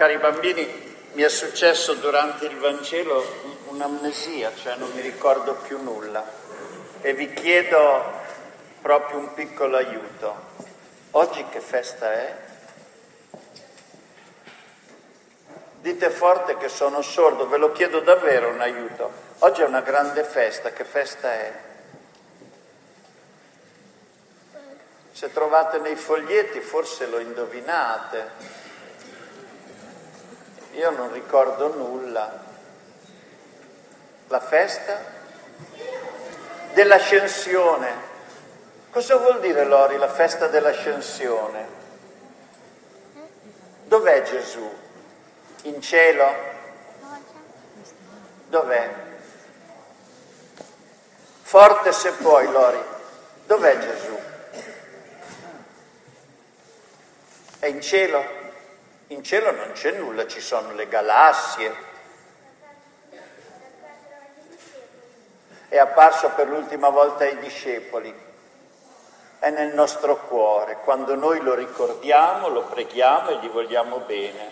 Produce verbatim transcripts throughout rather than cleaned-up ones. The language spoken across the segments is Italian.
Cari bambini, mi è successo durante il Vangelo un'amnesia, cioè non mi ricordo più nulla e vi chiedo proprio un piccolo aiuto. Oggi che festa è? Dite forte che sono sordo, ve lo chiedo davvero un aiuto. Oggi è una grande festa, che festa è? Se trovate nei foglietti forse lo indovinate. Io non ricordo nulla. La festa dell'ascensione. Cosa vuol dire, Lori, la festa dell'ascensione? Dov'è Gesù? In cielo? Dov'è? Forte se puoi, Lori. Dov'è Gesù? È in cielo? In cielo non c'è nulla, ci sono le galassie. È apparso per l'ultima volta ai discepoli. È nel nostro cuore. Quando noi lo ricordiamo, lo preghiamo e gli vogliamo bene.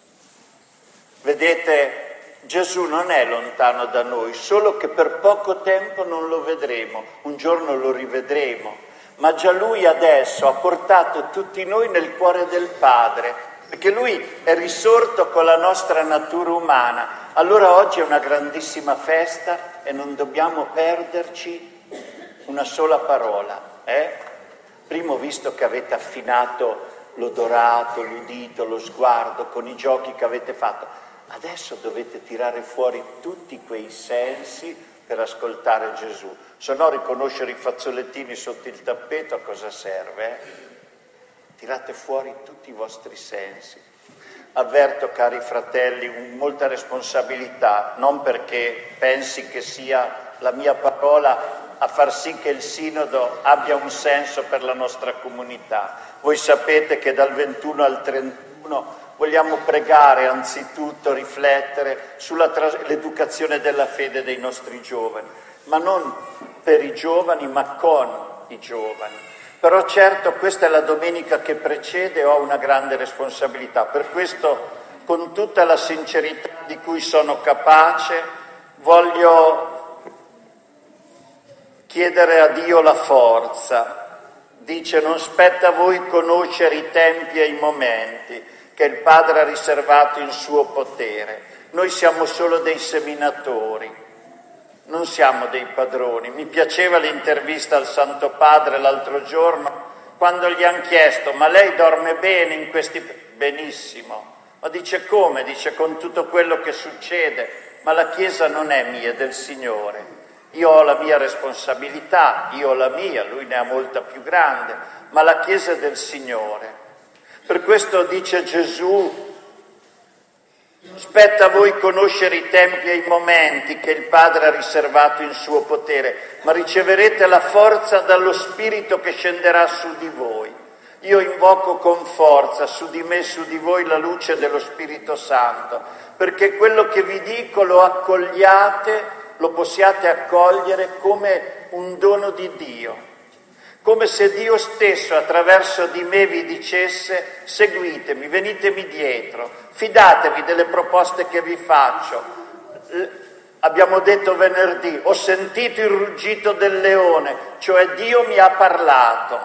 Vedete, Gesù non è lontano da noi, solo che per poco tempo non lo vedremo. Un giorno lo rivedremo. Ma già Lui adesso ha portato tutti noi nel cuore del Padre. Perché Lui è risorto con la nostra natura umana. Allora oggi è una grandissima festa e non dobbiamo perderci una sola parola. Eh? Prima ho visto che avete affinato l'odorato, l'udito, lo sguardo con i giochi che avete fatto. Adesso dovete tirare fuori tutti quei sensi per ascoltare Gesù. Se no riconoscere i fazzolettini sotto il tappeto a cosa serve? Eh? Tirate fuori tutti i vostri sensi. Avverto, cari fratelli, un, molta responsabilità, non perché pensi che sia la mia parola a far sì che il sinodo abbia un senso per la nostra comunità. Voi sapete che dal ventuno al trentuno vogliamo pregare, anzitutto riflettere sull'educazione della fede dei nostri giovani, ma non per i giovani, ma con i giovani. Però certo questa è la domenica che precede e ho una grande responsabilità. Per questo, con tutta la sincerità di cui sono capace, voglio chiedere a Dio la forza. Dice: non spetta a voi conoscere i tempi e i momenti che il Padre ha riservato in suo potere. Noi siamo solo dei seminatori. Non siamo dei padroni. Mi piaceva l'intervista al Santo Padre l'altro giorno, quando gli hanno chiesto: ma lei dorme bene in questi... Benissimo. Ma dice: come? Dice: con tutto quello che succede. Ma la Chiesa non è mia, è del Signore. Io ho la mia responsabilità, io ho la mia, Lui ne ha molta più grande, ma la Chiesa è del Signore. Per questo dice Gesù: spetta a voi conoscere i tempi e i momenti che il Padre ha riservato in suo potere, ma riceverete la forza dallo Spirito che scenderà su di voi. Io invoco con forza su di me, su di voi, la luce dello Spirito Santo, perché quello che vi dico lo accogliate, lo possiate accogliere come un dono di Dio. Come se Dio stesso attraverso di me vi dicesse: seguitemi, venitemi dietro, fidatevi delle proposte che vi faccio. Abbiamo detto venerdì: ho sentito il ruggito del leone, cioè Dio mi ha parlato,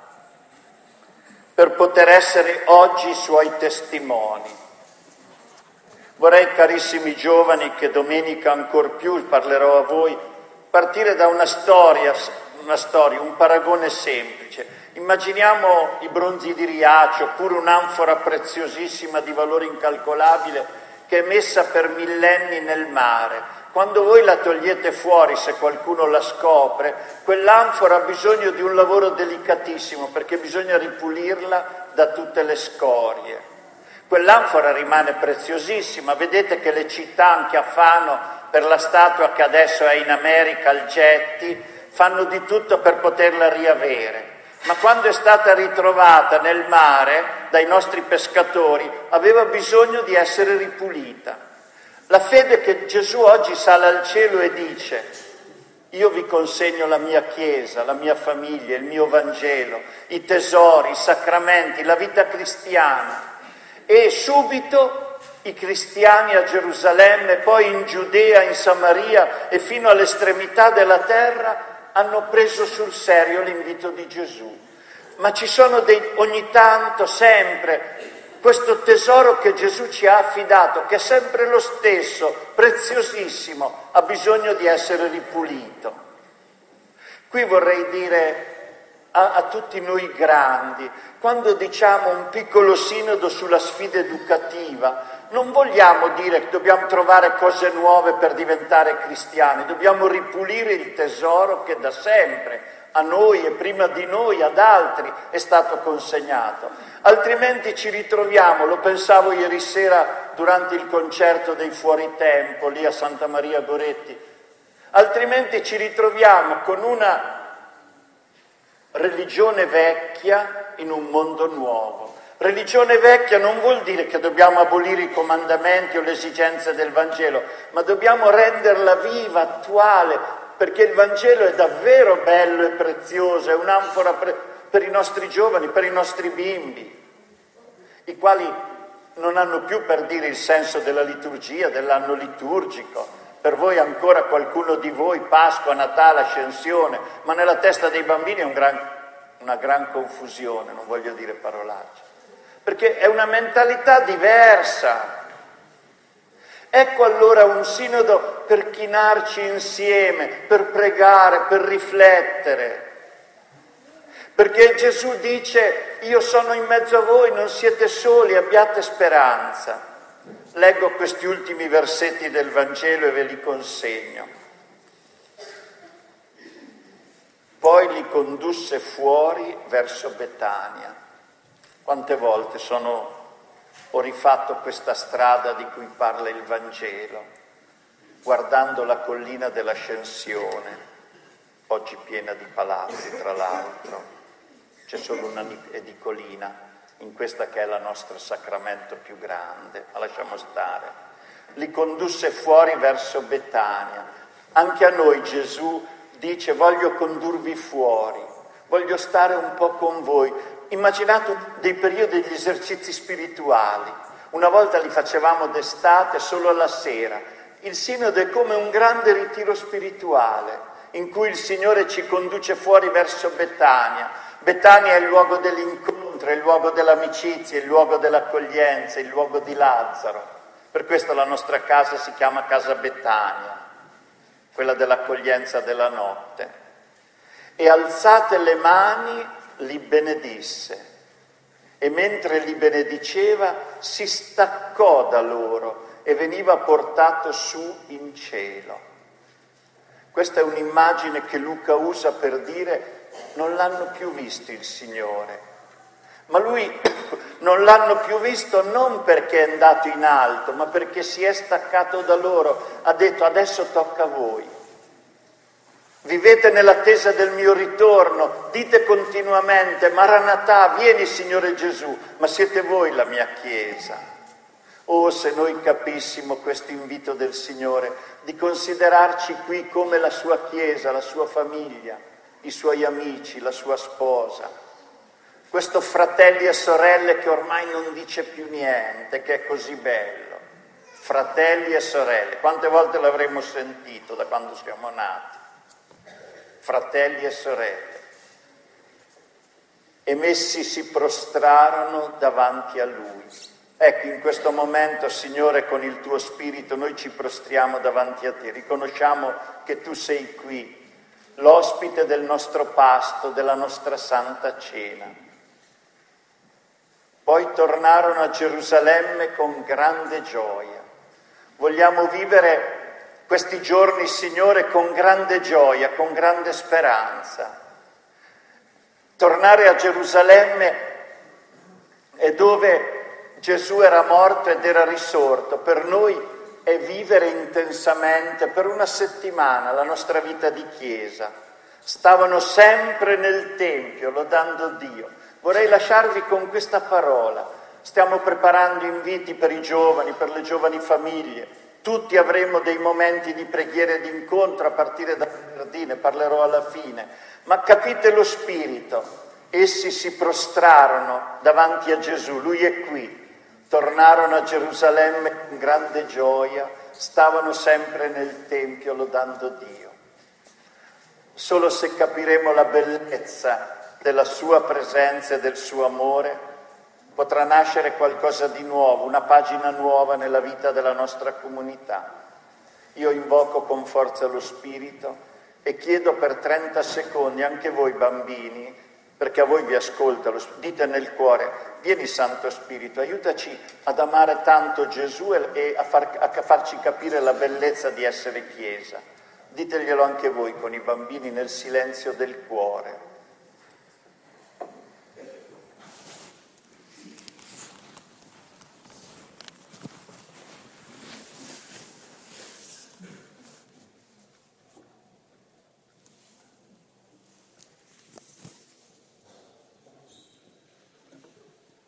per poter essere oggi suoi testimoni. Vorrei, carissimi giovani, che domenica ancor più parlerò a voi, partire da una storia, una storia, un paragone semplice. Immaginiamo i bronzi di Riace, oppure un'anfora preziosissima di valore incalcolabile che è messa per millenni nel mare. Quando voi la togliete fuori, se qualcuno la scopre, quell'anfora ha bisogno di un lavoro delicatissimo, perché bisogna ripulirla da tutte le scorie. Quell'anfora rimane preziosissima. Vedete che le città, anche a Fano, per la statua che adesso è in America, al Getty, fanno di tutto per poterla riavere. Ma quando è stata ritrovata nel mare dai nostri pescatori, aveva bisogno di essere ripulita. La fede che Gesù oggi sale al cielo e dice: io vi consegno la mia Chiesa, la mia famiglia, il mio Vangelo, i tesori, i sacramenti, la vita cristiana. E subito I cristiani a Gerusalemme, poi in Giudea, in Samaria e fino all'estremità della terra hanno preso sul serio l'invito di Gesù. Ma ci sono dei, ogni tanto, sempre, questo tesoro che Gesù ci ha affidato, che è sempre lo stesso, preziosissimo, ha bisogno di essere ripulito. Qui vorrei dire a, a tutti noi grandi, quando diciamo un piccolo sinodo sulla sfida educativa, non vogliamo dire che dobbiamo trovare cose nuove per diventare cristiani, dobbiamo ripulire il tesoro che da sempre a noi e prima di noi ad altri è stato consegnato. Altrimenti ci ritroviamo, lo pensavo ieri sera durante il concerto dei Fuori Tempo lì a Santa Maria Goretti, altrimenti ci ritroviamo con una religione vecchia in un mondo nuovo. Religione vecchia non vuol dire che dobbiamo abolire i comandamenti o le esigenze del Vangelo, ma dobbiamo renderla viva, attuale, perché il Vangelo è davvero bello e prezioso, è un'anfora pre- per i nostri giovani, per i nostri bimbi, i quali non hanno più, per dire, il senso della liturgia, dell'anno liturgico. Per voi ancora qualcuno di voi, Pasqua, Natale, Ascensione, ma nella testa dei bambini è un gran, una gran confusione, non voglio dire parolacce, perché è una mentalità diversa. Ecco allora un sinodo per chinarci insieme, per pregare, per riflettere. Perché Gesù dice: io sono in mezzo a voi, non siete soli, abbiate speranza. Leggo questi ultimi versetti del Vangelo e ve li consegno. Poi li condusse fuori verso Betania. Quante volte sono... ho rifatto questa strada di cui parla il Vangelo, guardando la collina dell'Ascensione, oggi piena di palazzi tra l'altro, c'è solo una edicolina in questa che è la nostra sacramento più grande, ma lasciamo stare. Li condusse fuori verso Betania. Anche a noi Gesù dice: voglio condurvi fuori, voglio stare un po' con voi. Immaginate dei periodi degli esercizi spirituali, una volta li facevamo d'estate solo alla sera. Il sinodo è come un grande ritiro spirituale in cui il Signore ci conduce fuori verso Betania. Betania è il luogo dell'incontro, è il luogo dell'amicizia, il luogo dell'accoglienza, il luogo di Lazzaro. Per questo la nostra casa si chiama Casa Betania, quella dell'accoglienza della notte. E alzate le mani li benedisse, e mentre li benediceva si staccò da loro e veniva portato su in cielo. Questa è un'immagine che Luca usa per dire: non l'hanno più visto il Signore, ma lui non l'hanno più visto non perché è andato in alto, ma perché si è staccato da loro, ha detto: adesso tocca a voi. Vivete nell'attesa del mio ritorno, dite continuamente: Maranatà, vieni Signore Gesù, ma siete voi la mia Chiesa. Oh, se noi capissimo questo invito del Signore, di considerarci qui come la sua Chiesa, la sua famiglia, i suoi amici, la sua sposa, questo fratelli e sorelle che ormai non dice più niente, che è così bello. Fratelli e sorelle, quante volte l'avremmo sentito da quando siamo nati? Fratelli e sorelle, e messi si prostrarono davanti a Lui. Ecco, in questo momento, Signore, con il Tuo Spirito noi ci prostriamo davanti a Te, riconosciamo che Tu sei qui, l'ospite del nostro pasto, della nostra Santa Cena. Poi tornarono a Gerusalemme con grande gioia. Vogliamo vivere questi giorni, Signore, con grande gioia, con grande speranza. Tornare a Gerusalemme è dove Gesù era morto ed era risorto. Per noi è vivere intensamente per una settimana la nostra vita di Chiesa. Stavano sempre nel Tempio lodando Dio. Vorrei lasciarvi con questa parola. Stiamo preparando inviti per i giovani, per le giovani famiglie. Tutti avremo dei momenti di preghiera e di incontro a partire da venerdì, ne parlerò alla fine. Ma capite lo spirito? Essi si prostrarono davanti a Gesù, Lui è qui. tornarono a Gerusalemme con grande gioia, stavano sempre nel Tempio lodando Dio. Solo se capiremo la bellezza della sua presenza e del suo amore, potrà nascere qualcosa di nuovo, una pagina nuova nella vita della nostra comunità. Io invoco con forza lo Spirito e chiedo per trenta secondi, anche voi bambini, perché a voi vi ascolta, lo, dite nel cuore: vieni Santo Spirito, aiutaci ad amare tanto Gesù e a, far, a farci capire la bellezza di essere Chiesa. Diteglielo anche voi con i bambini nel silenzio del cuore.